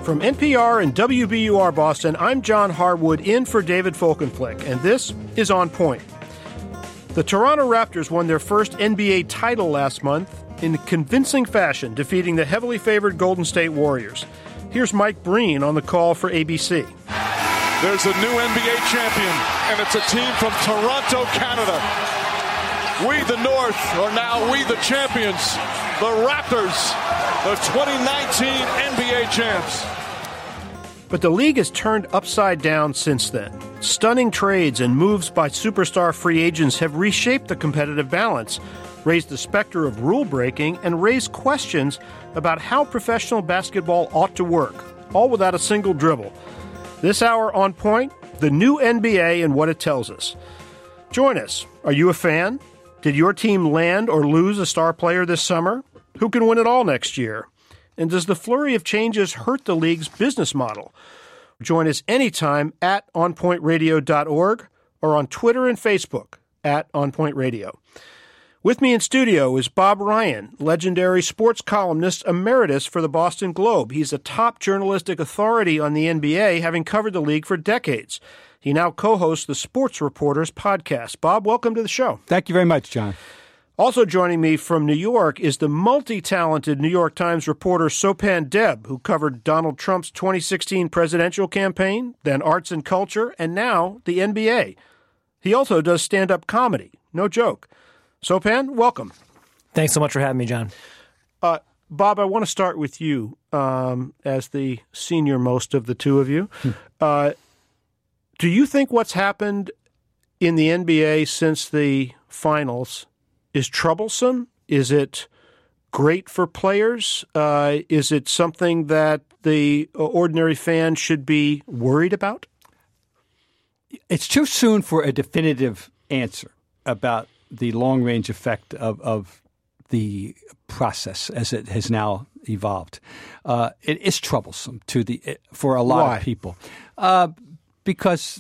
From NPR and WBUR Boston, I'm John Harwood in for David Folkenflik, and this is On Point. The Toronto Raptors won their first NBA title last month in convincing fashion, defeating the heavily favored Golden State Warriors. Here's Mike Breen on the call for ABC. There's a new NBA champion, and it's a team from Toronto, Canada. We, the North, are now we, the champions, the Raptors, the 2019 NBA champs. But the league has turned upside down since then. Stunning trades and moves by superstar free agents have reshaped the competitive balance, raised the specter of rule-breaking, and raised questions about how professional basketball ought to work, all without a single dribble. This hour on Point, the new NBA and what it tells us. Join us. Are you a fan? Did your team land or lose a star player this summer? Who can win it all next year? And does the flurry of changes hurt the league's business model? Join us anytime at onpointradio.org or on Twitter and Facebook at onpointradio. With me in studio is Bob Ryan, legendary sports columnist emeritus for the Boston Globe. He's a top journalistic authority on the NBA, having covered the league for decades. He now co-hosts the Sports Reporters podcast. Bob, welcome to the show. Thank you very much, John. Also joining me from New York is the multi-talented New York Times reporter Sopan Deb, who covered Donald Trump's 2016 presidential campaign, then arts and culture, and now the NBA. He also does stand-up comedy. No joke. Sopan, welcome. Thanks so much for having me, John. Bob, I want to start with you as the senior-most of the two of you. Do you think what's happened in the NBA since the finals is troublesome? Is it great for players? Is it something that the ordinary fan should be worried about? It's too soon for a definitive answer about the long-range effect of the process as it has now evolved. It is troublesome for a lot of people because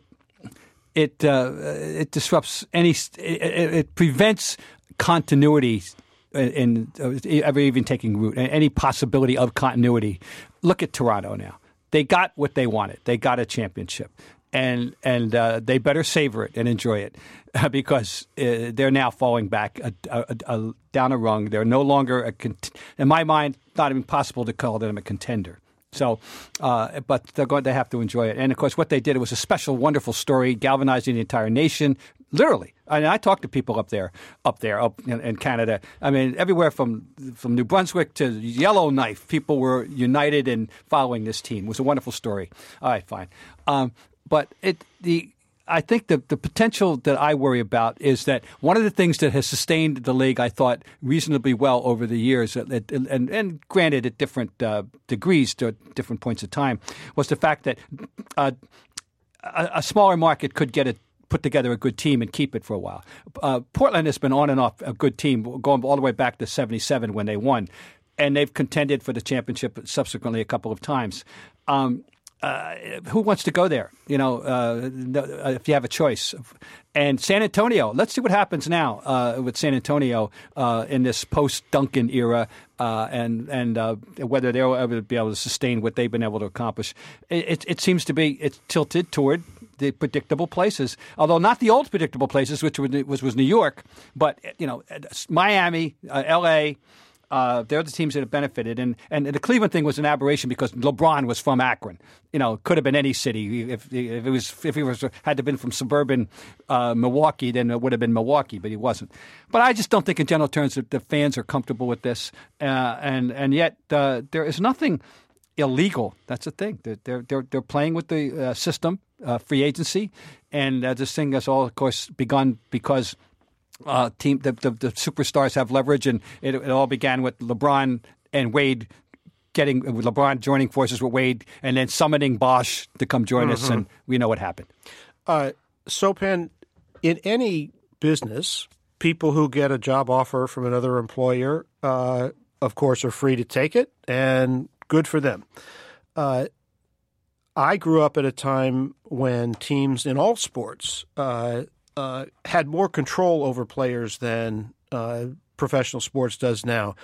it disrupts it prevents continuity in ever even taking root, any possibility of continuity. Look at Toronto now. They got what they wanted. They got a championship. And they better savor it and enjoy it because they're now falling back down a rung. They're no longer, in my mind, not even possible to call them a contender. So, but they're going to have to enjoy it. And, of course, what they did, it was a special, wonderful story, galvanizing the entire nation, literally. I talked to people up in Canada. I mean, everywhere from New Brunswick to Yellowknife, people were united in following this team. It was a wonderful story. All right, fine. But I think the potential that I worry about is that one of the things that has sustained the league, I thought, reasonably well over the years, and granted at different degrees to different points of time, was the fact that a smaller market could put together a good team and keep it for a while. Portland has been on and off a good team, going all the way back to '77 when they won, and they've contended for the championship subsequently a couple of times. Who wants to go there? If you have a choice. And San Antonio, let's see what happens now with San Antonio in this post-Duncan era and whether they'll ever be able to sustain what they've been able to accomplish. It seems to be it's tilted toward the predictable places, although not the old predictable places, which was New York, but Miami, L.A., they're the teams that have benefited. And the Cleveland thing was an aberration because LeBron was from Akron. Could have been any city. If he had to have been from suburban Milwaukee, then it would have been Milwaukee, but he wasn't. But I just don't think in general terms that the fans are comfortable with this. And yet there is nothing illegal. That's the thing. They're playing with the system, free agency. And this thing has all, of course, begun because the superstars have leverage, and it all began with LeBron and Wade LeBron joining forces with Wade, and then summoning Bosch to come join us, and we know what happened. Sopan, in any business, people who get a job offer from another employer, of course, are free to take it, and good for them. I grew up at a time when teams in all sports had more control over players than professional sports does now.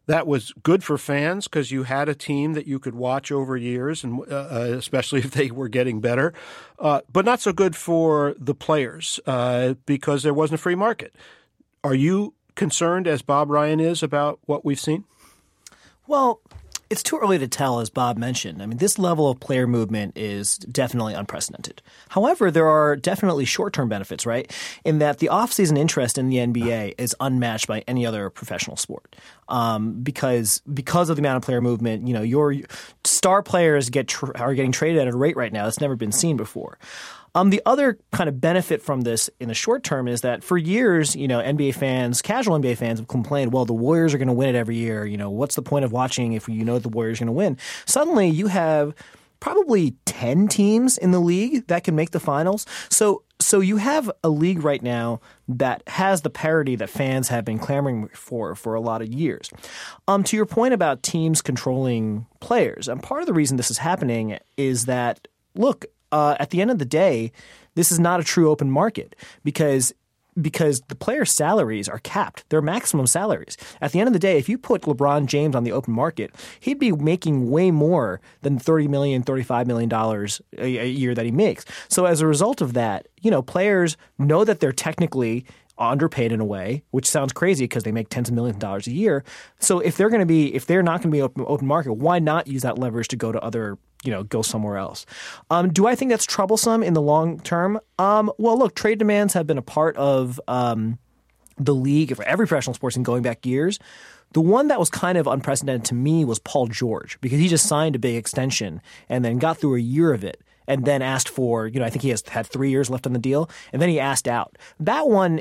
That was good for fans because you had a team that you could watch over years, and especially if they were getting better. But not so good for the players because there wasn't a free market. Are you concerned, as Bob Ryan is, about what we've seen? Well, it's too early to tell, as Bob mentioned. I mean, this level of player movement is definitely unprecedented. However, there are definitely short-term benefits, right? In that the off-season interest in the NBA is unmatched by any other professional sport. Because of the amount of player movement, your star players are getting traded at a rate right now that's never been seen before. The other kind of benefit from this in the short term is that for years, NBA fans, casual NBA fans have complained, well, the Warriors are going to win it every year. What's the point of watching if the Warriors are going to win? Suddenly you have probably 10 teams in the league that can make the finals. So you have a league right now that has the parity that fans have been clamoring for a lot of years. To your point about teams controlling players, and part of the reason this is happening is that, look, at the end of the day, this is not a true open market because the players' salaries are capped. They're maximum salaries. At the end of the day, if you put LeBron James on the open market, he'd be making way more than $30 million, $35 million a year that he makes. So as a result of that, players know that they're technically underpaid in a way, which sounds crazy because they make tens of millions of dollars a year. So if they're not going to be open market, why not use that leverage to go to other, go somewhere else? Do I think that's troublesome in the long term? Well, look, trade demands have been a part of the league for every professional sports and going back years. The one that was kind of unprecedented to me was Paul George because he just signed a big extension and then got through a year of it. And then asked for, I think he had 3 years left on the deal, and then he asked out. That one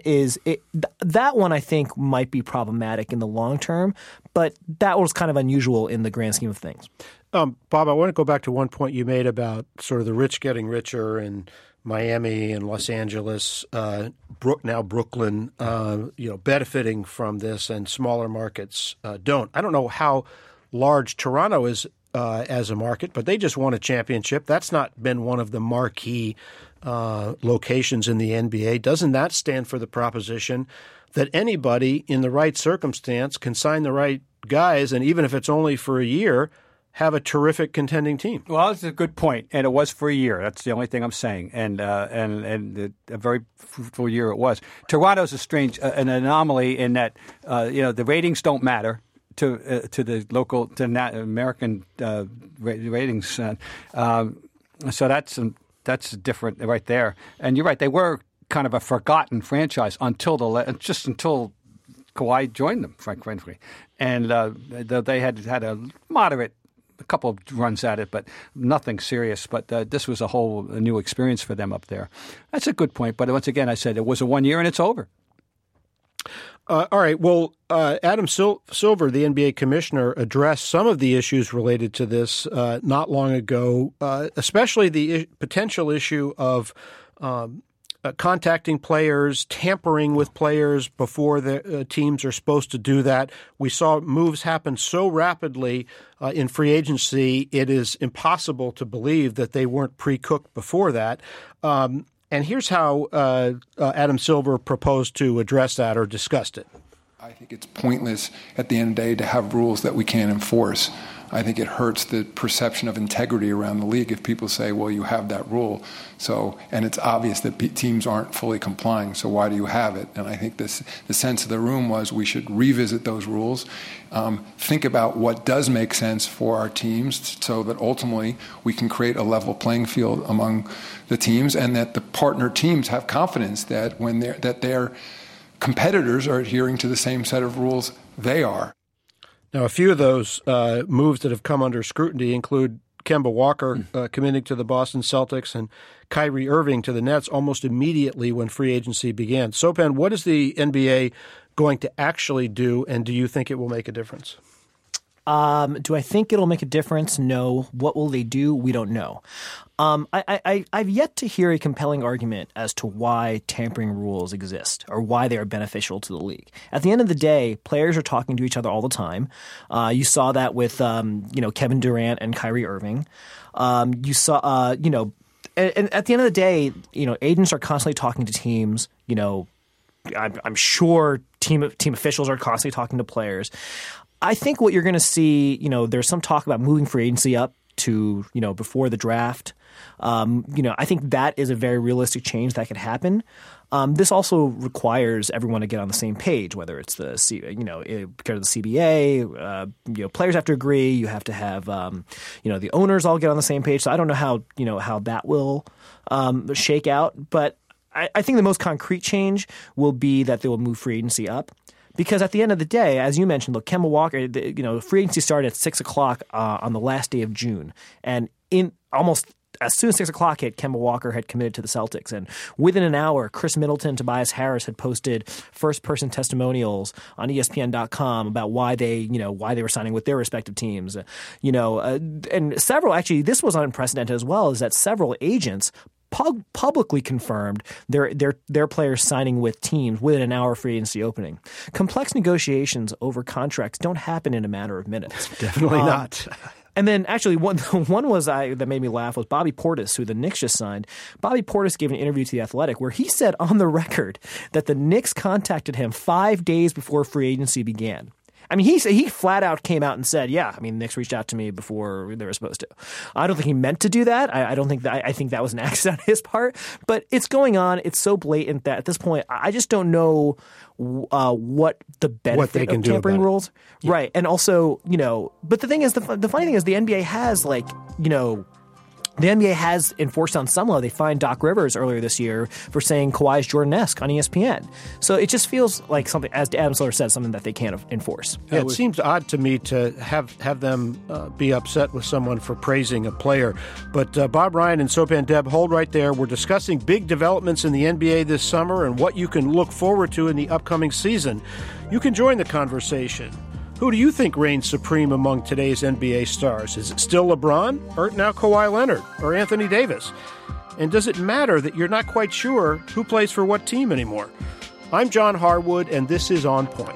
I think might be problematic in the long term, but that was kind of unusual in the grand scheme of things. Bob, I want to go back to one point you made about sort of the rich getting richer and Miami and Los Angeles, now Brooklyn, benefiting from this, and smaller markets don't. I don't know how large Toronto is as a market, but they just won a championship. That's not been one of the marquee locations in the NBA. Doesn't that stand for the proposition that anybody in the right circumstance can sign the right guys, and even if it's only for a year, have a terrific contending team? Well, that's a good point, and it was for a year. That's the only thing I'm saying, and a very fruitful year it was. Toronto's an anomaly in that the ratings don't matter to the local American ratings, so that's different right there. And you're right; they were kind of a forgotten franchise until Kawhi joined them, frankly, and they had a moderate. A couple of runs at it, but nothing serious. But this was a new experience for them up there. That's a good point. But once again, I said it was a 1 year and it's over. All right. Well, Adam Silver, the NBA commissioner, addressed some of the issues related to this not long ago, especially the potential issue of contacting players, tampering with players before the teams are supposed to do that. We saw moves happen so rapidly in free agency, it is impossible to believe that they weren't pre-cooked before that. And here's how Adam Silver proposed to address that or discussed it. I think it's pointless at the end of the day to have rules that we can't enforce. I think it hurts the perception of integrity around the league if people say, well, you have that rule. And it's obvious that teams aren't fully complying, so why do you have it? And I think the sense of the room was we should revisit those rules, think about what does make sense for our teams so that ultimately we can create a level playing field among the teams and that the partner teams have confidence that their competitors are adhering to the same set of rules they are. Now, a few of those moves that have come under scrutiny include Kemba Walker committing to the Boston Celtics and Kyrie Irving to the Nets almost immediately when free agency began. Sopan, what is the NBA going to actually do, and do you think it will make a difference? Do I think it'll make a difference? No. What will they do? We don't know. I've yet to hear a compelling argument as to why tampering rules exist or why they are beneficial to the league. At the end of the day, players are talking to each other all the time. You saw that with Kevin Durant and Kyrie Irving. You saw and at the end of the day, agents are constantly talking to teams. I'm sure team officials are constantly talking to players. I think what you're going to see, there's some talk about moving free agency up to, before the draft. I think that is a very realistic change that could happen. This also requires everyone to get on the same page, whether it's because of the CBA, players have to agree. You have to have, the owners all get on the same page. So I don't know how that will shake out. But I think the most concrete change will be that they will move free agency up. Because at the end of the day, as you mentioned, look, Kemba Walker, free agency started at 6 o'clock on the last day of June. And in almost as soon as 6 o'clock hit, Kemba Walker had committed to the Celtics. And within an hour, Chris Middleton, Tobias Harris had posted first-person testimonials on ESPN.com about why they were signing with their respective teams. And several, actually, this was unprecedented as well, is that several agents publicly confirmed their players signing with teams within an hour of free agency opening. Complex negotiations over contracts don't happen in a matter of minutes. Definitely not. And then actually one was that made me laugh was Bobby Portis, who the Knicks just signed. Bobby Portis gave an interview to The Athletic where he said on the record that the Knicks contacted him 5 days before free agency began. I mean, he flat out came out and said, the Knicks reached out to me before they were supposed to. I don't think he meant to do that. I don't think that. I think that was an accident on his part. But it's going on. It's so blatant that at this point, I just don't know what the benefit of tampering rules. Yeah. Right. And also, but the thing is, the funny thing is the NBA has the NBA has enforced on some level. They fined Doc Rivers earlier this year for saying Kawhi is Jordan-esque on ESPN. So it just feels like something, as Adam Silver said, something that they can't enforce. Yeah, it seems odd to me to have them be upset with someone for praising a player. But Bob Ryan and Sopan Deb, hold right there. We're discussing big developments in the NBA this summer and what you can look forward to in the upcoming season. You can join the conversation. Who do you think reigns supreme among today's NBA stars? Is it still LeBron, or now Kawhi Leonard, or Anthony Davis? And does it matter that you're not quite sure who plays for what team anymore? I'm John Harwood, and this is On Point.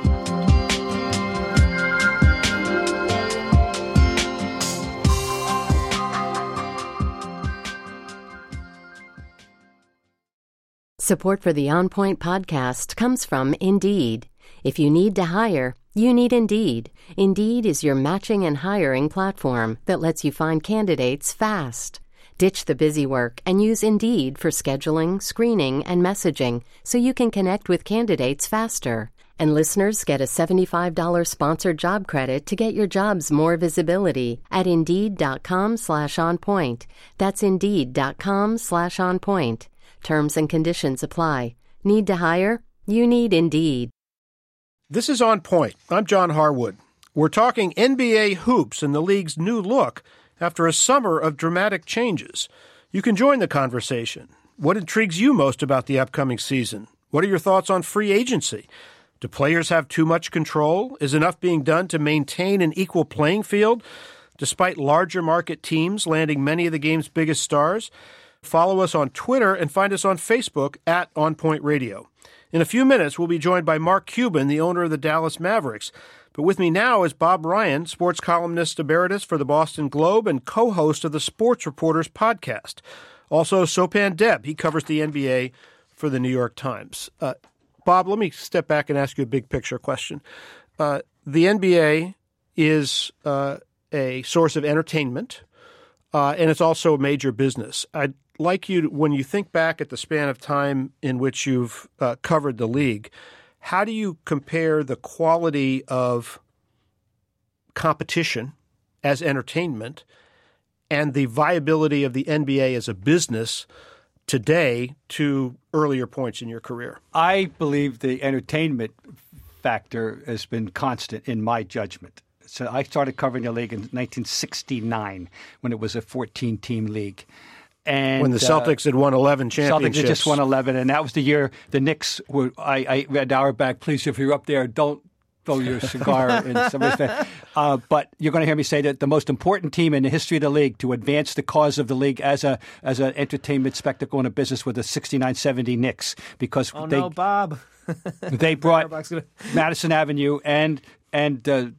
Support for the On Point podcast comes from Indeed. If you need to hire, you need Indeed. Indeed is your matching and hiring platform that lets you find candidates fast. Ditch the busy work and use Indeed for scheduling, screening, and messaging so you can connect with candidates faster. And listeners get a $75 sponsored job credit to get your jobs more visibility at Indeed.com/onpoint. That's Indeed.com/onpoint. Terms and conditions apply. Need to hire? You need Indeed. This is On Point. I'm John Harwood. We're talking NBA hoops and the league's new look after a summer of dramatic changes. You can join the conversation. What intrigues you most about the upcoming season? What are your thoughts on free agency? Do players have too much control? Is enough being done to maintain an equal playing field, despite larger market teams landing many of the game's biggest stars? Follow us on Twitter and find us on Facebook at On Point Radio. In a few minutes, we'll be joined by Mark Cuban, the owner of the Dallas Mavericks. But with me now is Bob Ryan, sports columnist emeritus for the Boston Globe and co-host of the Sports Reporters podcast. Also, Sopan Deb. He covers the NBA for the New York Times. Bob, let me step back and ask you a big picture question. The NBA is a source of entertainment, and it's also a major business. I'd like you, when you think back at the span of time in which you've covered the league, how do you compare the quality of competition as entertainment and the viability of the NBA as a business today to earlier points in your career? I believe the entertainment factor has been constant in my judgment. So I started covering the league in 1969 when it was a 14-team league. And when the Celtics had won 11 championships. Celtics had just won 11, and that was the year the Knicks were, I read Auerbach, please, if you're up there, don't throw your cigar in somebody's face. But you're going to hear me say that the most important team in the history of the league to advance the cause of the league as an entertainment spectacle and a business were the 69-70 Knicks. Because Bob. They brought Madison Avenue and the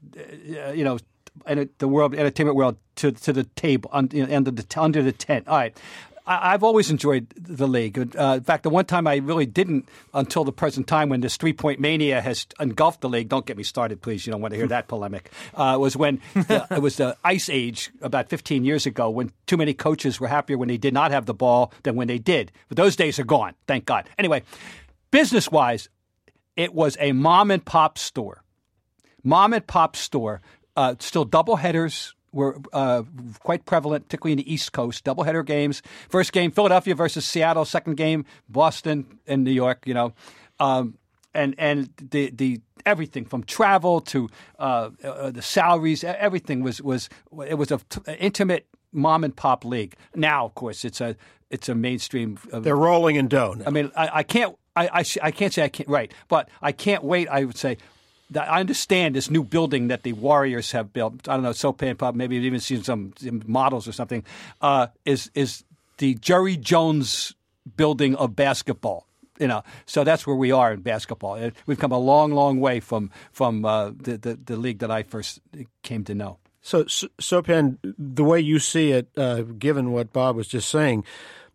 world, entertainment world, to the table under the tent. All right, I've always enjoyed the league. In fact, the one time I really didn't until the present time when this three-point mania has engulfed the league, don't get me started, please. You don't want to hear that polemic, was when it was the Ice Age about 15 years ago when too many coaches were happier when they did not have the ball than when they did. But those days are gone, thank God. Anyway, business-wise, it was a mom-and-pop store. Mom-and-pop store, still double headers were quite prevalent, particularly in the East Coast. Doubleheader games. First game, Philadelphia versus Seattle. Second game, Boston and New York. And the everything from travel to the salaries, everything was an intimate mom and pop league. Now, of course, it's a mainstream. They're rolling in dough now. I mean, I can't say I can't. Right, but I can't wait. I would say. I understand this new building that the Warriors have built. I don't know, Sopan Pub, maybe you've even seen some models or something, is the Jerry Jones building of basketball. So that's where we are in basketball. We've come a long, long way from the league that I first came to know. So, Sopan, the way you see it, given what Bob was just saying,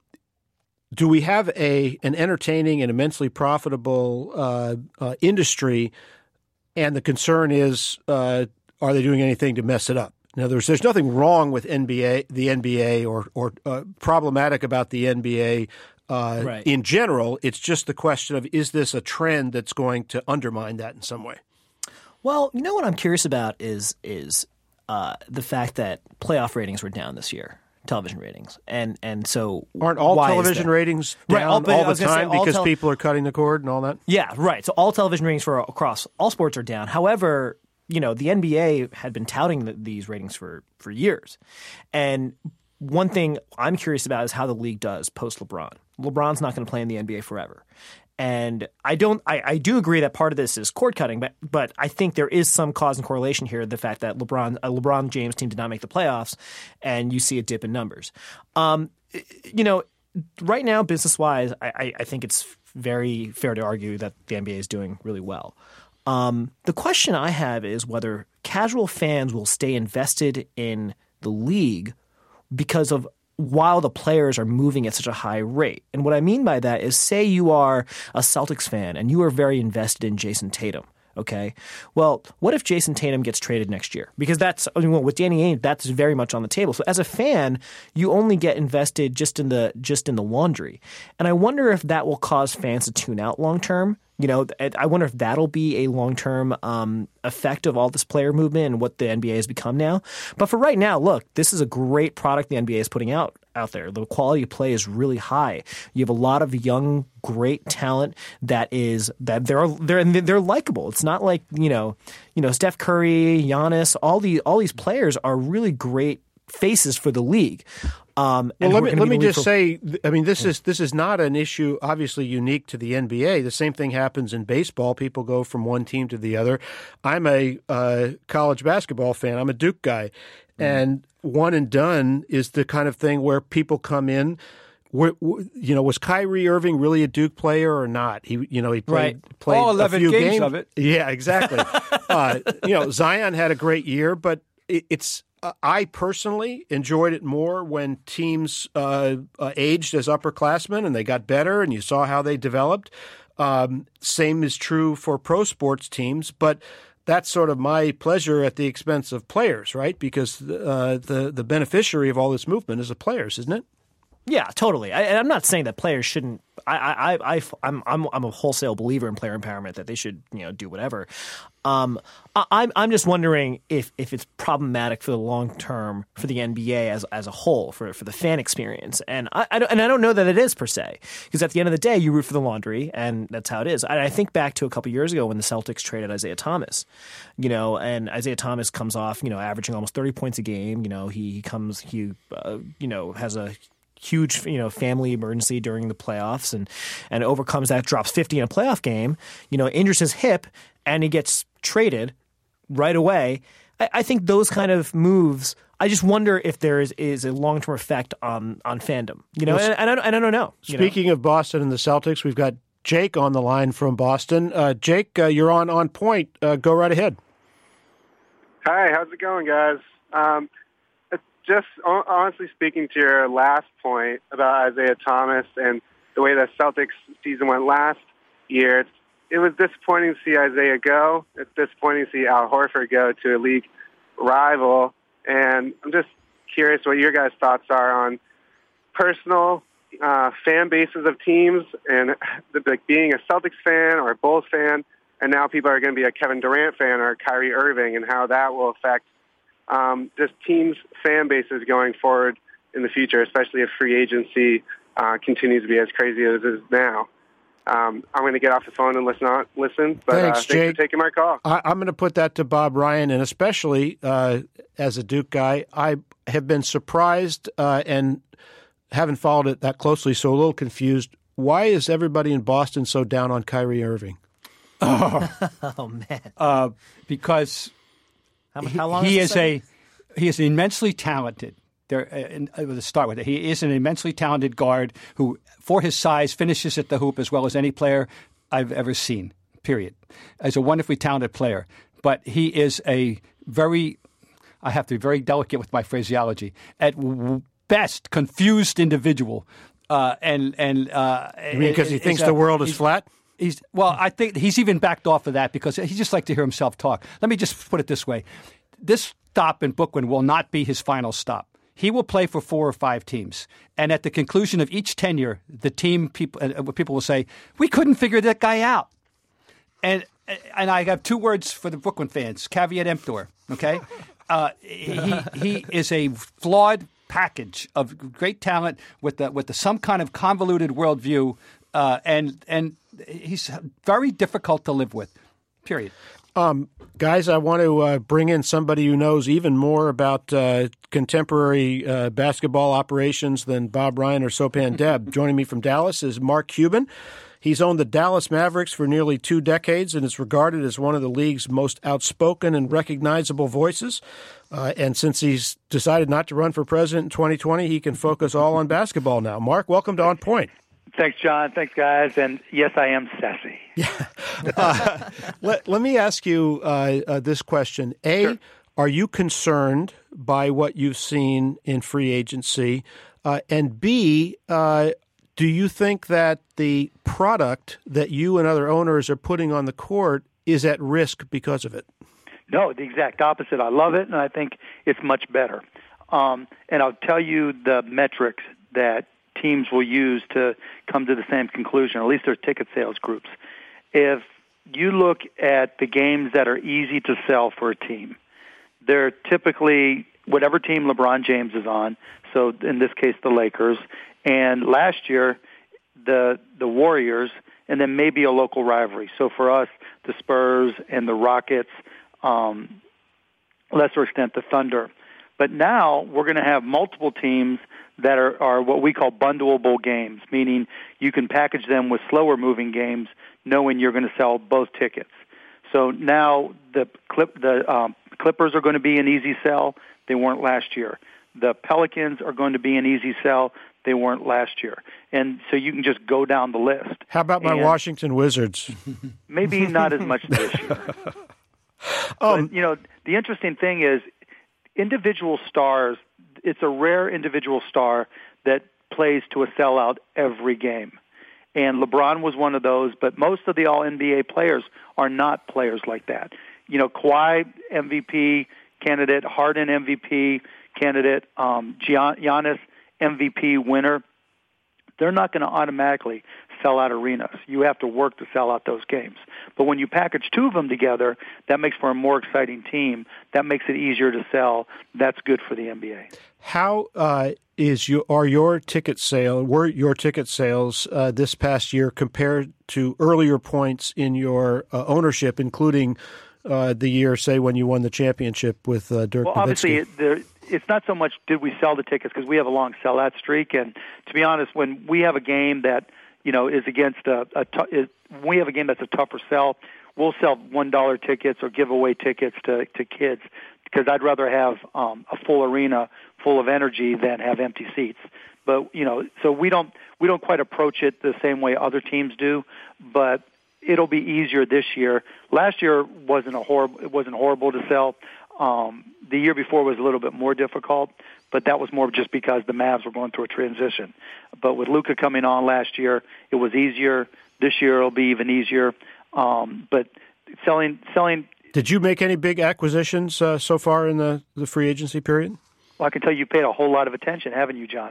do we have an entertaining and immensely profitable industry? And the concern is, are they doing anything to mess it up? In other words, there's nothing wrong with the NBA or problematic about the NBA right. In general. It's just the question of, is this a trend that's going to undermine that in some way? Well, what I'm curious about is the fact that playoff ratings were down this year. Television ratings, and so aren't all television ratings down all the time because people are cutting the cord and all that? Yeah, right. So all television ratings across all sports are down. However, the NBA had been touting these ratings for years, and one thing I'm curious about is how the league does post LeBron. LeBron's not going to play in the NBA forever. And I do agree that part of this is cord cutting, but I think there is some cause and correlation here. The fact that LeBron James team did not make the playoffs, and you see a dip in numbers. Right now, business wise, I think it's very fair to argue that the NBA is doing really well. The question I have is whether casual fans will stay invested in the league because of while the players are moving at such a high rate. And what I mean by that is, say you are a Celtics fan and you are very invested in Jason Tatum. Okay, well, what if Jason Tatum gets traded next year? Because with Danny Ainge, that's very much on the table. So as a fan, you only get invested just in the laundry, and I wonder if that will cause fans to tune out long term. I wonder if that'll be a long-term effect of all this player movement and what the NBA has become now. But for right now, look, this is a great product the NBA is putting out there. The quality of play is really high. You have a lot of young, great talent that they're likable. It's not like Steph Curry, Giannis, all these players are really great faces for the league. Let me just say, I mean, this is not an issue obviously unique to the NBA. The same thing happens in baseball. People go from one team to the other. I'm a college basketball fan. I'm a Duke guy. And one and done is the kind of thing where people come in. Was Kyrie Irving really a Duke player or not? He played all 11 a few games of it. Yeah, exactly. Zion had a great year, but it's. I personally enjoyed it more when teams aged as upperclassmen and they got better and you saw how they developed. Same is true for pro sports teams, but that's sort of my pleasure at the expense of players, right? Because the beneficiary of all this movement is the players, isn't it? Yeah, totally. I'm not saying that players shouldn't. I'm a wholesale believer in player empowerment, that they should do whatever. I'm just wondering if it's problematic for the long term for the NBA as a whole, for the fan experience, and I don't know that it is per se, because at the end of the day you root for the laundry and that's how it is. I think back to a couple years ago when the Celtics traded Isaiah Thomas, and Isaiah Thomas comes off averaging almost 30 points a game. He has a huge, family emergency during the playoffs and overcomes that, drops 50 in a playoff game, injures his hip, and he gets traded right away. I think those kind of moves, I just wonder if there is a long-term effect on fandom, and I don't know. Speaking of Boston and the Celtics, we've got Jake on the line from Boston. Jake, you're on point. Go right ahead. Hi, how's it going, guys? just honestly speaking to your last point about Isaiah Thomas and the way the Celtics season went last year, it was disappointing to see Isaiah go. It's disappointing to see Al Horford go to a league rival. And I'm just curious what your guys' thoughts are on personal fan bases of teams and like being a Celtics fan or a Bulls fan, and now people are going to be a Kevin Durant fan or a Kyrie Irving, and how that will affect just teams' fan bases going forward in the future, especially if free agency continues to be as crazy as it is now. I'm going to get off the phone and listen. But thanks for taking my call. I'm going to put that to Bob Ryan, and especially as a Duke guy, I have been surprised and haven't followed it that closely, so a little confused. Why is everybody in Boston so down on Kyrie Irving? Oh man! Because how long he is immensely talented. To start with, he is an immensely talented guard who, for his size, finishes at the hoop as well as any player I've ever seen, period. As a wonderfully talented player. But he is I have to be very delicate with my phraseology, at best confused individual. You mean because he thinks the world is flat? I think he's even backed off of that because he just likes to hear himself talk. Let me just put it this way. This stop in Brooklyn will not be his final stop. He will play for 4 or 5 teams. And at the conclusion of each tenure, the team people will say, we couldn't figure that guy out. And I have 2 words for the Brooklyn fans, caveat emptor, okay? He is a flawed package of great talent with some kind of convoluted worldview, and he's very difficult to live with, period. Guys, I want to bring in somebody who knows even more about contemporary basketball operations than Bob Ryan or Sopan Deb. Joining me from Dallas is Mark Cuban. He's owned the Dallas Mavericks for nearly 2 decades and is regarded as one of the league's most outspoken and recognizable voices. And since he's decided not to run for president in 2020, he can focus all on basketball now. Mark, welcome to On Point. Thanks, John. Thanks, guys. And yes, I am sassy. Yeah. Let me ask you this question. Sure. Are you concerned by what you've seen in free agency? And B, do you think that the product that you and other owners are putting on the court is at risk because of it? No, the exact opposite. I love it, and I think it's much better. And I'll tell you the metrics that teams will use to come to the same conclusion, or at least their ticket sales groups. If you look at the games that are easy to sell for a team, they're typically whatever team LeBron James is on, so in this case the Lakers, and last year the Warriors, and then maybe a local rivalry. So for us, the Spurs and the Rockets, lesser extent the Thunder. But now we're going to have multiple teams that are what we call bundleable games, meaning you can package them with slower moving games knowing you're going to sell both tickets. So now the Clippers are going to be an easy sell. They weren't last year. The Pelicans are going to be an easy sell. They weren't last year. And so you can just go down the list. How about my Washington Wizards? Maybe not as much this year. But, the interesting thing is individual stars, it's a rare individual star that plays to a sellout every game. And LeBron was one of those, but most of the All-NBA players are not players like that. Kawhi, MVP candidate, Harden, MVP candidate, Giannis, MVP winner. They're not going to automatically sell out arenas. You have to work to sell out those games. But when you package 2 of them together, that makes for a more exciting team. That makes it easier to sell. That's good for the NBA. How were your ticket sales this past year compared to earlier points in your ownership, including the year, say, when you won the championship with Dirk Nowitzki? Well, obviously, it's not so much did we sell the tickets, because we have a long sellout streak. And to be honest, when we have a game that is against we have a game that's a tougher sell, we'll sell $1 tickets or give away tickets to kids, because I'd rather have a full arena full of energy than have empty seats. But so we don't quite approach it the same way other teams do, but it'll be easier this year. Last year wasn't horrible to sell. The year before was a little bit more difficult, but that was more just because the Mavs were going through a transition. But with Luka coming on last year, it was easier. This year it'll be even easier. But selling. Did you make any big acquisitions so far in the free agency period? Well, I can tell you paid a whole lot of attention, haven't you, John?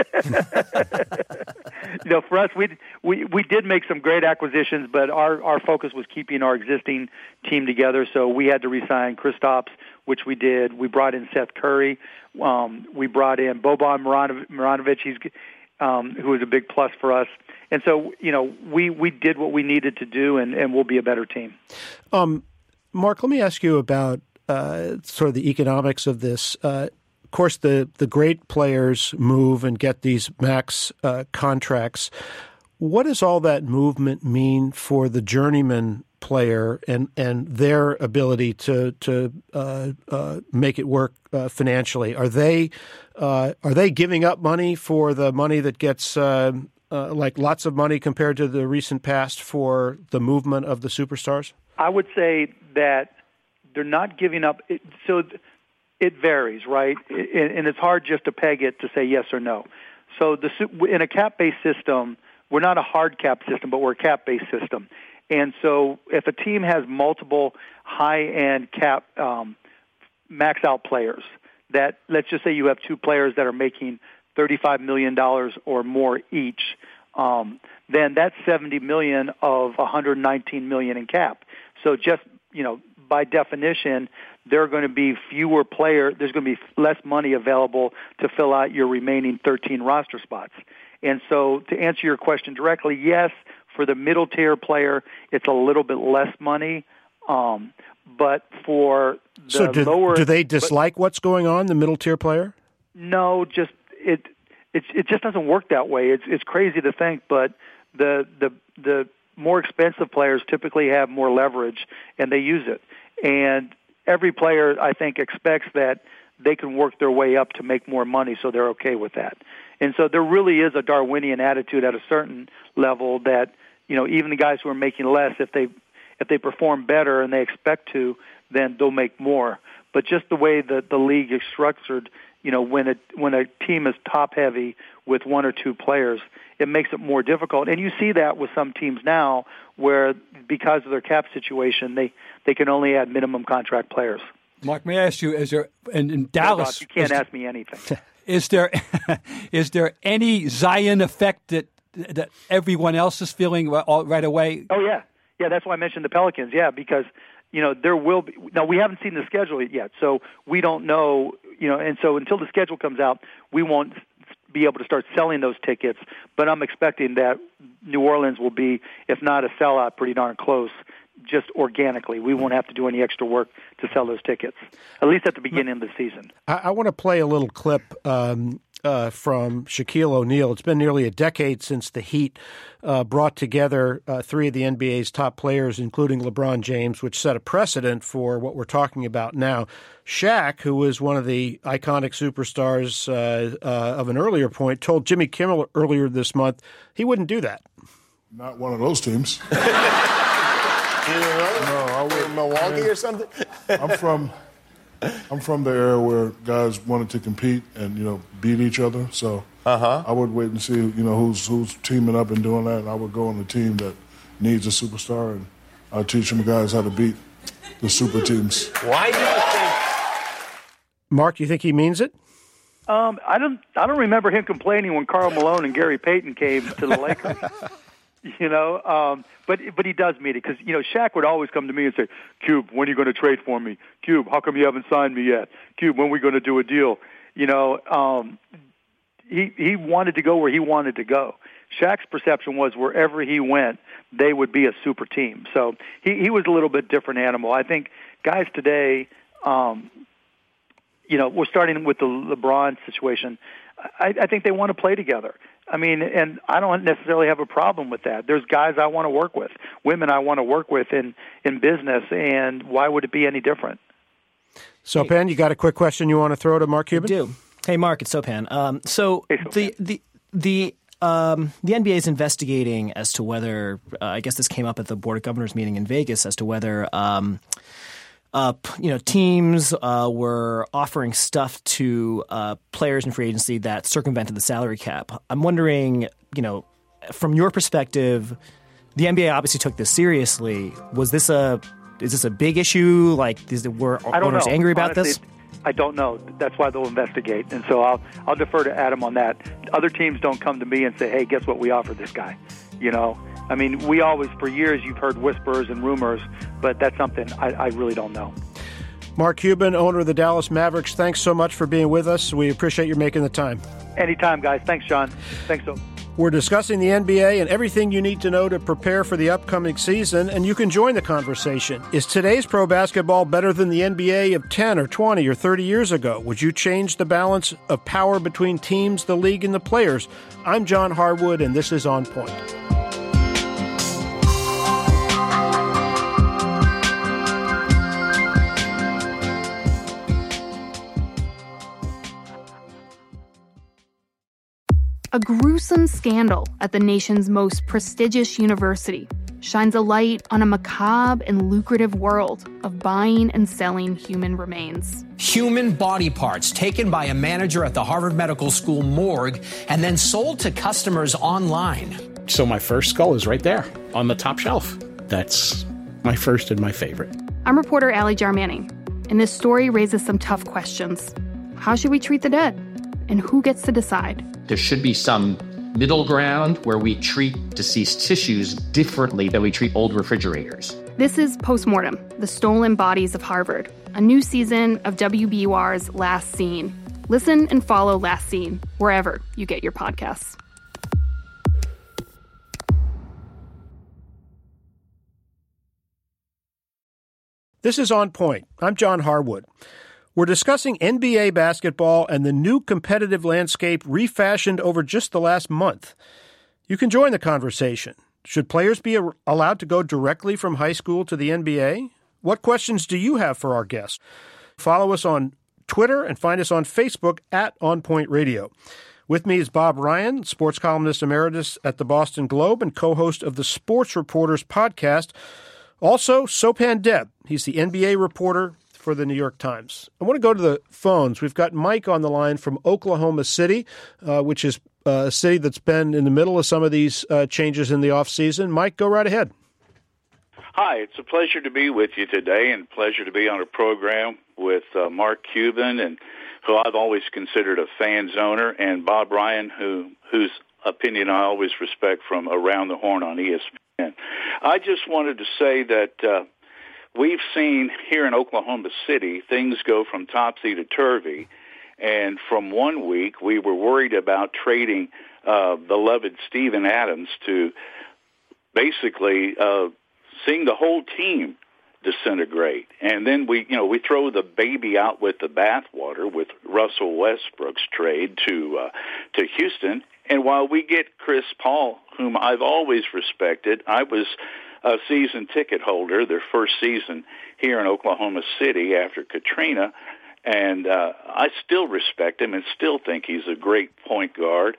For us, we did make some great acquisitions, but our focus was keeping our existing team together. So we had to re-sign Kristaps, which we did. We brought in Seth Curry. We brought in Boban Marjanovic, who was a big plus for us. And so, we did what we needed to do, and we'll be a better team. Mark, let me ask you about sort of the economics of this. Of course, the great players move and get these max contracts. What does all that movement mean for the journeyman player and their ability to make it work financially? Are they giving up money for the money that gets like lots of money compared to the recent past for the movement of the superstars? I would say that they're not giving up. So it varies, right? And it's hard just to peg it to say yes or no. So in a cap-based system, we're not a hard cap system, but we're a cap-based system. And so if a team has multiple high-end cap max-out players, that let's just say you have two players that are making $35 million or more each, then that's $70 million of $119 million in cap. So just, by definition, there are going to be fewer players. There's going to be less money available to fill out your remaining 13 roster spots. And so to answer your question directly, yes, for the middle tier player, it's a little bit less money. But for the lower, do they dislike what's going on, the middle tier player? No, it just doesn't work that way. It's crazy to think, but the more expensive players typically have more leverage, and they use it. And every player, I think, expects that they can work their way up to make more money, so they're okay with that. And so there really is a Darwinian attitude at a certain level that, even the guys who are making less, if they perform better and they expect to, then they'll make more. But just the way that the league is structured, when a team is top heavy with one or two players, it makes it more difficult. And you see that with some teams now where because of their cap situation, they can only add minimum contract players. Mark, may I ask you, is there in Dallas? You can't ask me anything. Is there any Zion effect that everyone else is feeling right away? Oh yeah, that's why I mentioned the Pelicans. Yeah, because there will be. Now we haven't seen the schedule yet, so we don't know. And so until the schedule comes out, we won't be able to start selling those tickets. But I'm expecting that New Orleans will be, if not a sellout, pretty darn close. Just organically, we won't have to do any extra work to sell those tickets, at least at the beginning of the season. I want to play a little clip from Shaquille O'Neal. It's been nearly a decade since the Heat brought together three of the NBA's top players, including LeBron James, which set a precedent for what we're talking about now. Shaq, who was one of the iconic superstars of an earlier point, told Jimmy Kimmel earlier this month he wouldn't do that. Not one of those teams. No, I wouldn't. Milwaukee or something? I'm from the era where guys wanted to compete and, beat each other. So I would wait and see, who's teaming up and doing that. And I would go on the team that needs a superstar, and I'll teach them guys how to beat the super teams. Why do you think? Mark, you think he means it? I don't remember him complaining when Karl Malone and Gary Payton came to the Lakers. But he does mean it because, Shaq would always come to me and say, Cube, when are you going to trade for me? Cube, how come you haven't signed me yet? Cube, when are we going to do a deal? He wanted to go where he wanted to go. Shaq's perception was wherever he went, they would be a super team. So he was a little bit different animal. I think guys today, we're starting with the LeBron situation. I think they want to play together. I mean, and I don't necessarily have a problem with that. There's guys I want to work with, women I want to work with in business, and why would it be any different? Sopan, you got a quick question you want to throw to Mark Cuban? I do. Hey, Mark, it's Sopan. The NBA is investigating as to whether I guess this came up at the Board of Governors meeting in Vegas as to whether teams were offering stuff to players in free agency that circumvented the salary cap. I'm wondering, from your perspective, the NBA obviously took this seriously. Is this a big issue? Were owners angry about this? I don't know. That's why they'll investigate. And so I'll defer to Adam on that. Other teams don't come to me and say, hey, guess what we offered this guy? I mean, we always, for years, you've heard whispers and rumors, but that's something I really don't know. Mark Cuban, owner of the Dallas Mavericks, thanks so much for being with us. We appreciate you making the time. Anytime, guys. Thanks, John. Thanks so much. We're discussing the NBA and everything you need to know to prepare for the upcoming season, and you can join the conversation. Is today's pro basketball better than the NBA of 10 or 20 or 30 years ago? Would you change the balance of power between teams, the league, and the players? I'm John Harwood, and this is On Point. A gruesome scandal at the nation's most prestigious university shines a light on a macabre and lucrative world of buying and selling human remains. Human body parts taken by a manager at the Harvard Medical School morgue and then sold to customers online. So my first skull is right there on the top shelf. That's my first and my favorite. I'm reporter Allie Jarmanning, and this story raises some tough questions. How should we treat the dead? And who gets to decide? There should be some middle ground where we treat deceased tissues differently than we treat old refrigerators. This is Postmortem, the Stolen Bodies of Harvard, a new season of WBUR's Last Scene. Listen and follow Last Scene wherever you get your podcasts. This is On Point. I'm John Harwood. We're discussing NBA basketball and the new competitive landscape refashioned over just the last month. You can join the conversation. Should players be allowed to go directly from high school to the NBA? What questions do you have for our guests? Follow us on Twitter and find us on Facebook at On Point Radio. With me is Bob Ryan, sports columnist emeritus at the Boston Globe and co-host of the Sports Reporters podcast. Also, Sopan Deb. He's the NBA reporter for the New York Times. I want to go to the phones. We've got Mike on the line from Oklahoma City, which is a city that's been in the middle of some of these changes in the offseason. Mike, go right ahead. Hi, it's a pleasure to be with you today and pleasure to be on a program with Mark Cuban, and who I've always considered a fan zoner, and Bob Ryan, whose opinion I always respect, from Around the Horn on ESPN. I just wanted to say that we've seen here in Oklahoma City things go from topsy-turvy, and from 1 week we were worried about trading beloved Steven Adams to basically seeing the whole team disintegrate. And then we throw the baby out with the bathwater with Russell Westbrook's trade to Houston. And while we get Chris Paul, whom I've always respected, I was a season ticket holder, their first season here in Oklahoma City after Katrina, and I still respect him and still think he's a great point guard.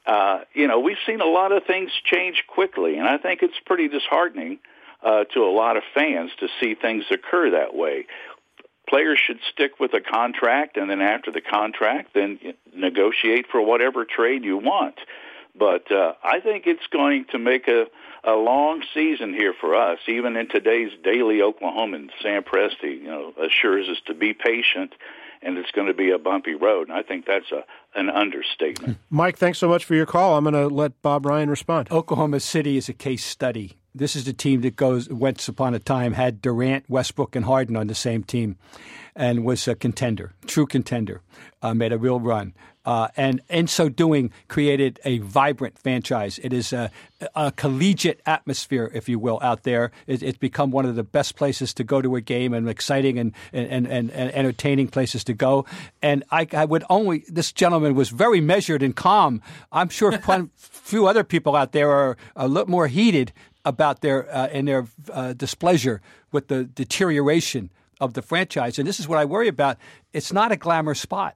We've seen a lot of things change quickly, and I think it's pretty disheartening to a lot of fans to see things occur that way. Players should stick with a contract, and then after the contract, then negotiate for whatever trade you want. But I think it's going to make a long season here for us. Even in today's Daily Oklahoman, Sam Presti, assures us to be patient, and it's going to be a bumpy road. And I think that's an understatement. Mike, thanks so much for your call. I'm going to let Bob Ryan respond. Oklahoma City is a case study. This is the team that once upon a time had Durant, Westbrook, and Harden on the same team and was a contender, true contender, made a real run. And in so doing, created a vibrant franchise. It is a collegiate atmosphere, if you will, out there. It's become one of the best places to go to a game, and exciting and entertaining places to go. And I would only, this gentleman was very measured and calm. I'm sure a few other people out there are a little more heated about their displeasure with the deterioration of the franchise. And this is what I worry about. It's not a glamour spot.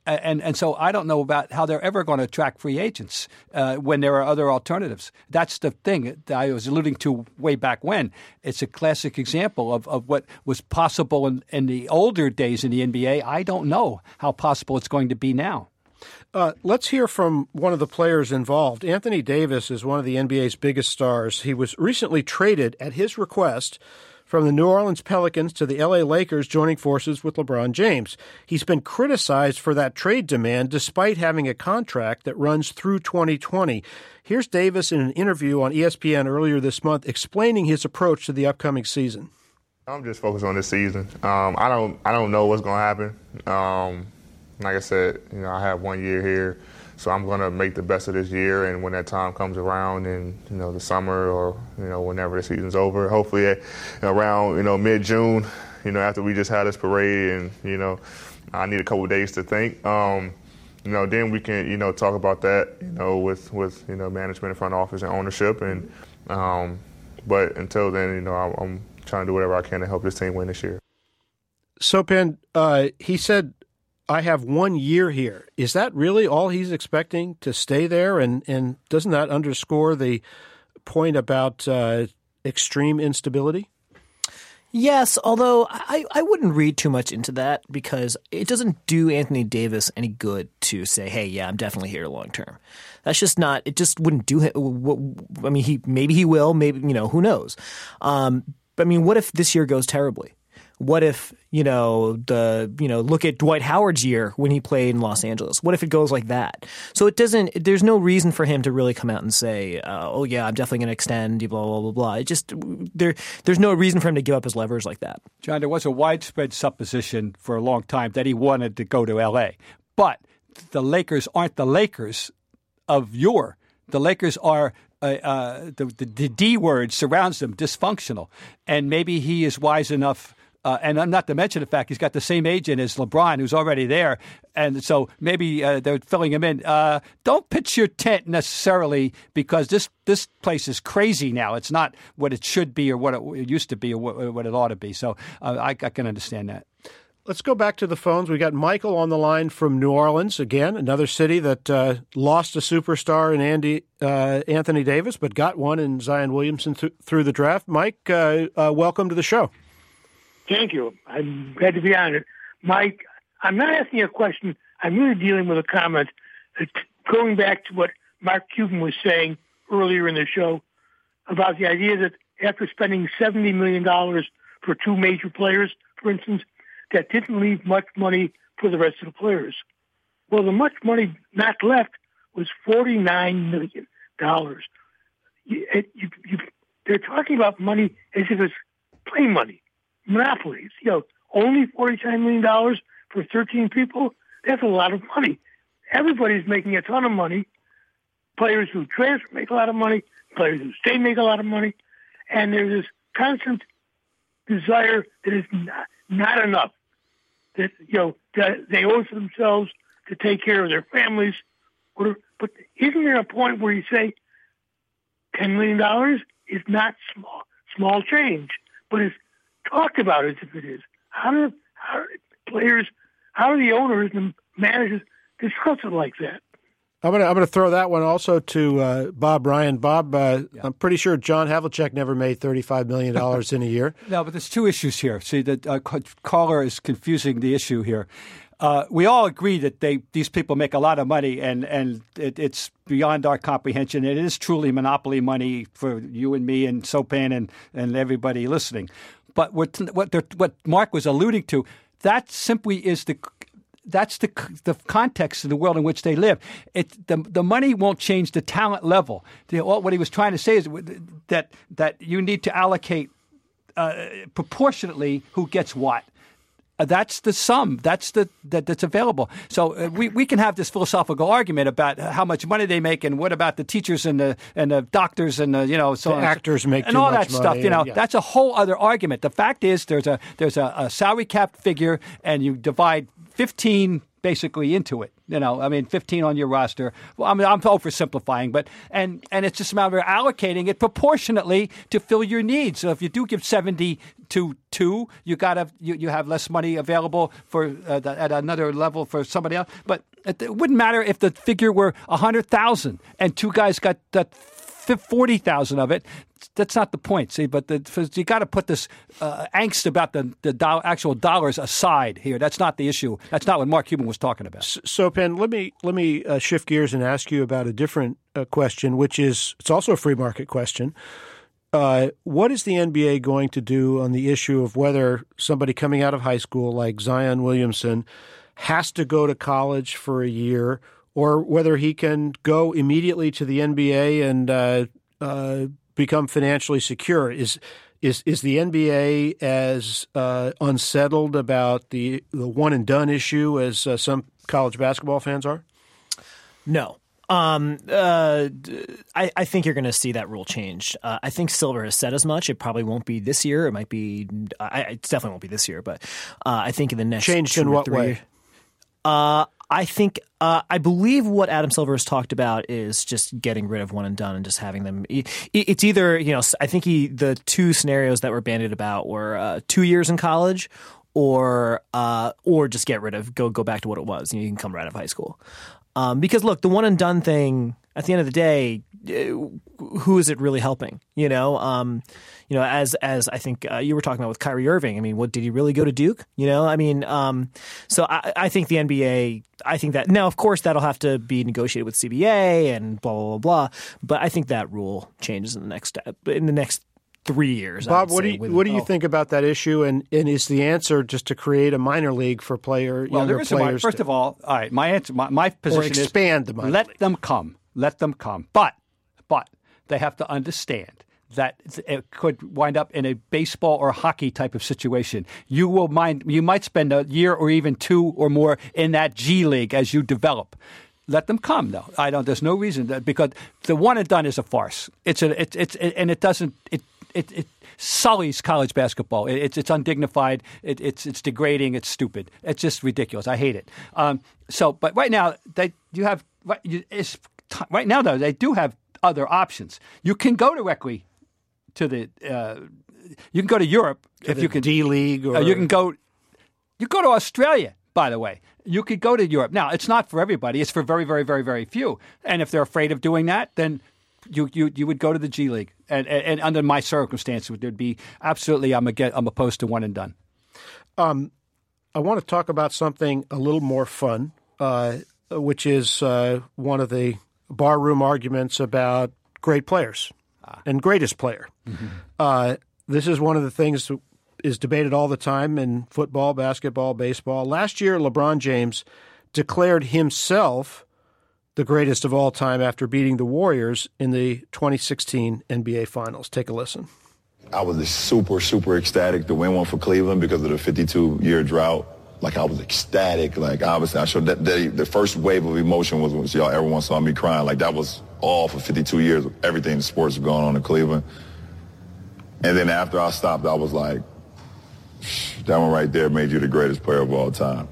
And so I don't know about how they're ever going to attract free agents when there are other alternatives. That's the thing that I was alluding to way back when. It's a classic example of what was possible in the older days in the NBA. I don't know how possible it's going to be now. Let's hear from one of the players involved. Anthony Davis is one of the NBA's biggest stars. He was recently traded at his request from the New Orleans Pelicans to the LA Lakers, joining forces with LeBron James. He's been criticized for that trade demand despite having a contract that runs through 2020. Here's Davis in an interview on ESPN earlier this month explaining his approach to the upcoming season. I'm just focused on this season. I don't know what's going to happen. Like I said, I have 1 year here, so I'm going to make the best of this year. And when that time comes around in the summer or whenever the season's over, hopefully around mid-June, after we just had this parade, and I need a couple of days to think. Then we can talk about that with management and front office and ownership. And but until then, I'm trying to do whatever I can to help this team win this year. Sopan, he said, I have 1 year here. Is that really all he's expecting, to stay there? And doesn't that underscore the point about extreme instability? Yes, although I wouldn't read too much into that, because it doesn't do Anthony Davis any good to say, hey, yeah, I'm definitely here long term. That's just not – it just wouldn't do him – I mean, maybe he will, maybe, who knows. But, I mean, what if this year goes terribly? What if, look at Dwight Howard's year when he played in Los Angeles? What if it goes like that? So there's no reason for him to really come out and say, oh yeah, I'm definitely going to extend, blah, blah, blah, blah. It just, there's no reason for him to give up his leverage like that. John, there was a widespread supposition for a long time that he wanted to go to L.A. But the Lakers aren't the Lakers of yore. The Lakers are the D word surrounds them, dysfunctional. And maybe he is wise enough, and not to mention the fact he's got the same agent as LeBron, who's already there. And so maybe they're filling him in. Don't pitch your tent necessarily, because this place is crazy now. It's not what it should be or what it used to be or what it ought to be. So I can understand that. Let's go back to the phones. We got Michael on the line from New Orleans, again, another city that lost a superstar in Anthony Davis, but got one in Zion Williamson through the draft. Mike, welcome to the show. Thank you. I'm glad to be on it. Mike, I'm not asking you a question. I'm really dealing with a comment. Going back to what Mark Cuban was saying earlier in the show about the idea that after spending $70 million for two major players, for instance, that didn't leave much money for the rest of the players. Well, the much money not left was $49 million. They're talking about money as if it's play money, monopolies. Only $49 million for 13 people? That's a lot of money. Everybody's making a ton of money. Players who transfer make a lot of money. Players who stay make a lot of money. And there's this constant desire that is not enough. That they owe it to themselves to take care of their families. But isn't there a point where you say $10 million is not small change, but it's talked about as if it is? How do the owners and managers discuss it like that? I'm gonna throw that one also to Bob Ryan. Bob, I'm pretty sure John Havlicek never made $35 million in a year. No, but there's two issues here. See, the caller is confusing the issue here. We all agree that these people make a lot of money, and it's beyond our comprehension. It is truly monopoly money for you and me and Sopan and everybody listening. But what Mark was alluding to, that simply is that's the context of the world in which they live. The money won't change the talent level. What he was trying to say is that you need to allocate proportionately who gets what. That's the sum. That's that's available. So we can have this philosophical argument about how much money they make and what about the teachers and the doctors and so the actors make and too all much that money. stuff. That's a whole other argument. The fact is there's a salary cap figure and you divide 15 basically into it. 15 on your roster. Well, I'm oversimplifying, but and it's just a matter of allocating it proportionately to fill your needs. So if you do give 70 to 2, you have less money available for at another level for somebody else. But it wouldn't matter if the figure were 100,000 and 2 guys got that 40,000 of it. That's not the point, see. But you got to put this angst about the actual dollars aside here. That's not the issue. That's not what Mark Cuban was talking about. So, Penn, let me shift gears and ask you about a different question, which is it's also a free market question. What is the NBA going to do on the issue of whether somebody coming out of high school like Zion Williamson has to go to college for a year, or whether he can go immediately to the NBA and become financially secure? Is the NBA as unsettled about the one and done issue as some college basketball fans are? No. I think you're going to see that rule change. I think Silver has said as much. It probably won't be this year. It might be. It definitely won't be this year. But I think in the next changed in what way? I believe what Adam Silver has talked about is just getting rid of one and done and just having them. It's either, I think the 2 scenarios that were bandied about were 2 years in college or just get rid of, go back to what it was. You can come right out of high school. Because look, the one and done thing, at the end of the day, who is it really helping? As I think you were talking about with Kyrie Irving. I mean, did he really go to Duke? So I think the NBA. I think that now, of course, that'll have to be negotiated with CBA and blah blah blah blah. But I think that rule changes in the next 3 years. Bob, what do you think about that issue? And is the answer just to create a minor league for younger players? First of all right, my answer, my position is expand the minor let league. them come. Let them come. But they have to understand that it could wind up in a baseball or hockey type of situation. You might spend a year or even 2 or more in that G League as you develop. Let them come, though. There's no reason because the one and done is a farce. It sullies college basketball. It's undignified. It's degrading. It's stupid. It's just ridiculous. I hate it. But right now they do have other options. You can go directly to the. You can go to Europe if you can D League, or you can go. You go to Australia. By the way, you could go to Europe. Now, it's not for everybody. It's for very, very, very, very few. And if they're afraid of doing that, then you would go to the G League. And under my circumstances, there'd be absolutely. I'm opposed to one and done. I want to talk about something a little more fun, which is one of the barroom arguments about great players and greatest player. Mm-hmm. This is one of the things that is debated all the time in football, basketball, baseball. Last year, LeBron James declared himself the greatest of all time after beating the Warriors in the 2016 NBA Finals. Take a listen. I was super, super ecstatic to win one for Cleveland because of the 52-year drought. I was ecstatic. Obviously, I showed that the first wave of emotion was when everyone saw me crying. That was all for 52 years. Everything in sports was going on in Cleveland. And then after I stopped, I was like, that one right there made you the greatest player of all time.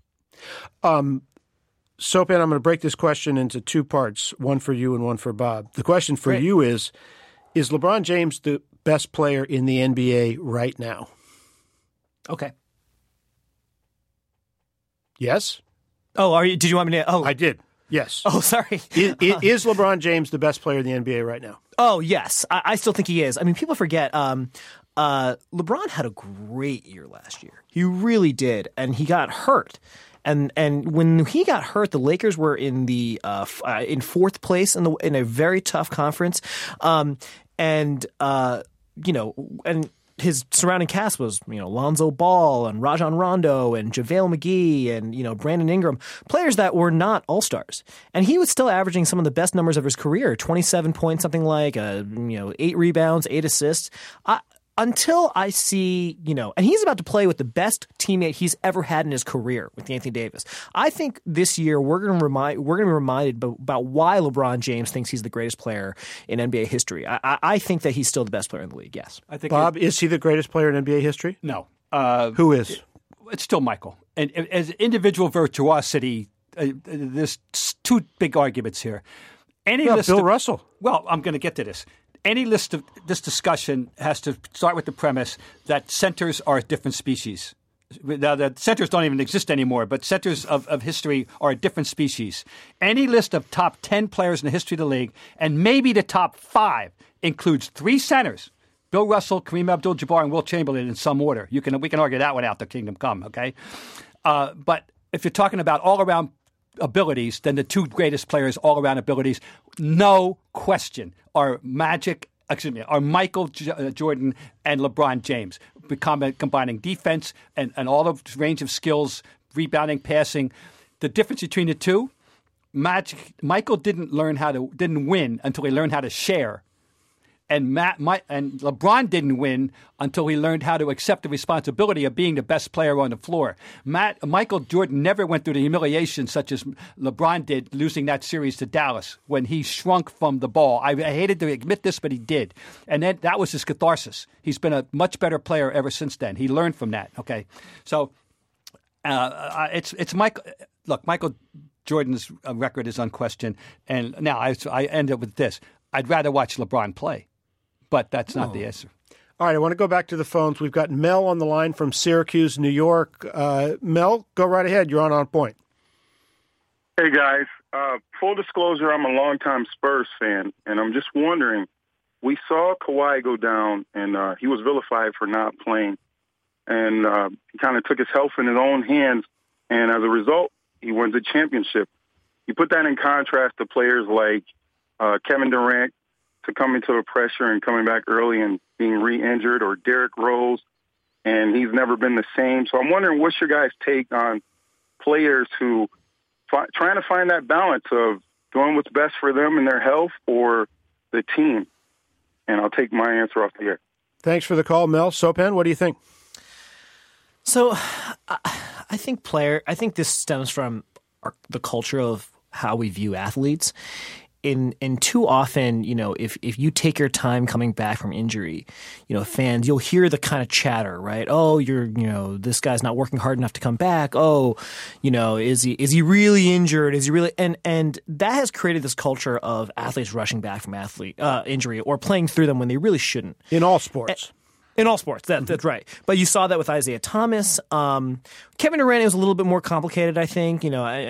Sopan, I'm going to break this question into 2 parts, one for you and one for Bob. The question for you is LeBron James the best player in the NBA right now? Okay. Yes? Oh, did you want me to? Oh, I did. Yes. Oh, sorry. Is LeBron James the best player in the NBA right now? Oh, yes. I still think he is. I mean, people forget LeBron had a great year last year. He really did, and he got hurt. And when he got hurt, the Lakers were in the in 4th place in a very tough conference, and his surrounding cast was, Lonzo Ball and Rajon Rondo and JaVale McGee and, Brandon Ingram, players that were not all-stars. And he was still averaging some of the best numbers of his career, 27 points, something like, 8 rebounds, 8 assists. Until I see, and he's about to play with the best teammate he's ever had in his career with Anthony Davis. I think this year we're going to be reminded about why LeBron James thinks he's the greatest player in NBA history. I think that he's still the best player in the league. Yes. I think Bob, is he the greatest player in NBA history? No. Who is? It's still Michael. And as individual virtuosity, there's two big arguments here. Bill Russell. Well, I'm going to get to this. Any list of this discussion has to start with the premise that centers are a different species. Now, the centers don't even exist anymore, but centers of history are a different species. Any list of top 10 players in the history of the league, and maybe the top 5, includes 3 centers: Bill Russell, Kareem Abdul-Jabbar, and Wilt Chamberlain in some order. We can argue that one out, the kingdom come, okay? But if you're talking about all-around abilities, then the 2 greatest players, all-around abilities, no question, are Michael Jordan and LeBron James, combining defense and all the range of skills, rebounding, passing. The difference between the two, Michael didn't win until he learned how to share. And LeBron didn't win until he learned how to accept the responsibility of being the best player on the floor. Michael Jordan never went through the humiliation such as LeBron did, losing that series to Dallas when he shrunk from the ball. I hated to admit this, but he did. And then that was his catharsis. He's been a much better player ever since then. He learned from that. Okay, so it's Michael. Look, Michael Jordan's record is unquestioned. And now I end up with this: I'd rather watch LeBron play. But that's not the answer. All right, I want to go back to the phones. We've got Mel on the line from Syracuse, New York. Mel, go right ahead. You're on point. Hey, guys. Full disclosure, I'm a longtime Spurs fan, and I'm just wondering, we saw Kawhi go down, and he was vilified for not playing, and he kind of took his health in his own hands, and as a result, he wins a championship. You put that in contrast to players like Kevin Durant, succumbing to the pressure and coming back early and being re-injured, or Derrick Rose, and he's never been the same. So I'm wondering, what's your guys' take on players who trying to find that balance of doing what's best for them and their health or the team? And I'll take my answer off the air. Thanks for the call, Mel. Sopan, what do you think? So I think this stems from the culture of how we view athletes. In too often, if you take your time coming back from injury, fans, you'll hear the kind of chatter, right? Oh, this guy's not working hard enough to come back. Oh, is he really injured? Is he really? And that has created this culture of athletes rushing back from injury or playing through them when they really shouldn't. In all sports. In all sports, that's right. But you saw that with Isaiah Thomas. Kevin Durant is a little bit more complicated, I think.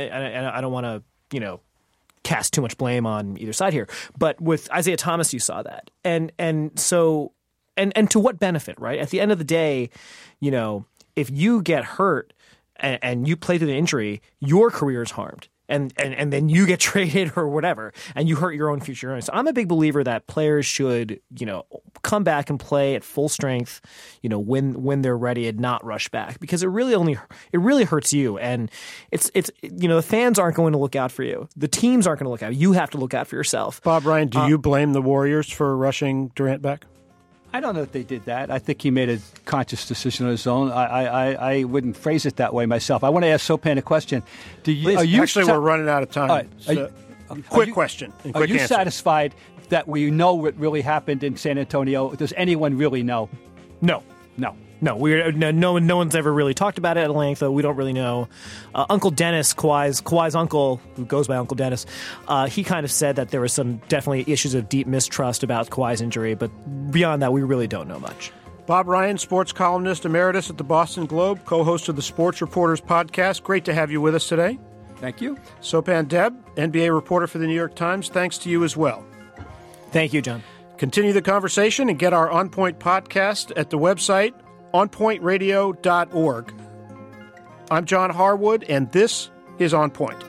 I don't want to, cast too much blame on either side here. But with Isaiah Thomas, you saw that. And to what benefit, right? At the end of the day, if you get hurt and you play through the injury, your career is harmed. And then you get traded or whatever, and you hurt your own future. So I'm a big believer that players should, come back and play at full strength, when they're ready, and not rush back, because it really hurts you. And it's the fans aren't going to look out for you. The teams aren't going to look out. You have to look out for yourself. Bob Ryan, do you blame the Warriors for rushing Durant back? I don't know if they did that. I think he made a conscious decision on his own. I wouldn't phrase it that way myself. I want to ask Sopan a question. We're running out of time. Quick question. Are you satisfied that we know what really happened in San Antonio? Does anyone really know? No. No, no one's ever really talked about it at length. We don't really know. Uncle Dennis, Kawhi's uncle, who goes by Uncle Dennis, he kind of said that there were some definitely issues of deep mistrust about Kawhi's injury, but beyond that, we really don't know much. Bob Ryan, sports columnist emeritus at the Boston Globe, co-host of the Sports Reporters podcast. Great to have you with us today. Thank you. Sopan Deb, NBA reporter for the New York Times. Thanks to you as well. Thank you, John. Continue the conversation and get our On Point podcast at the website onpointradio.org. I'm John Harwood, and this is On Point.